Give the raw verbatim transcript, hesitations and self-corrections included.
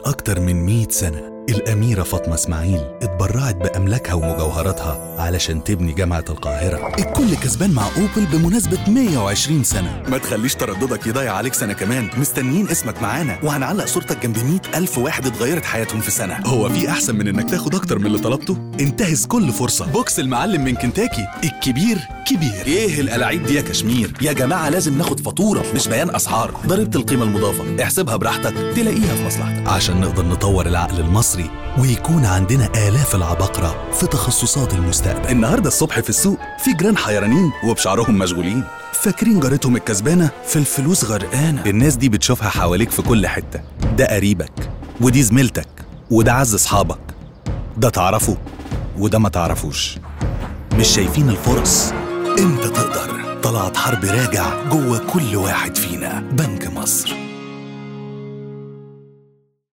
أكتر من مئة سنة الأميرة فاطمة إسماعيل اتبرعت بأملاكها ومجوهراتها علشان تبني جامعة القاهرة. الكل كسبان مع أوبل بمناسبة مئة وعشرين سنة. ما تخليش ترددك يضيع عليك سنة كمان. مستنيين اسمك معانا وهنعلق صورتك جنب مئة ألف واحد اتغيرت حياتهم في سنة. هو في أحسن من إنك تاخد أكتر من اللي طلبته؟ انتهز كل فرصة. بوكس المعلم من كنتاكي، الكبير كبير. إيه الألاعيب دي يا كشمير؟ يا جماعة لازم ناخد فاتورة مش بيان أسعار. ضريبة القيمة المضافة احسبها براحتك تلاقيها في مصلحتك، عشان نقدر نطور العقل المصري ويكون عندنا آلاف العباقرة في تخصصات المستقبل. النهاردة الصبح في السوق في جيران حيرانين وبشعرهم مشغولين، فاكرين جارتهم الكسبانة في الفلوس غرقانة. الناس دي بتشوفها حواليك في كل حتة. ده قريبك ودي زميلتك وده عز أصحابك، ده تعرفه وده ما تعرفوش. مش شايفين الفرص؟ انت تقدر. طلعت حرب راجع جوه كل واحد فينا. بنك مصر.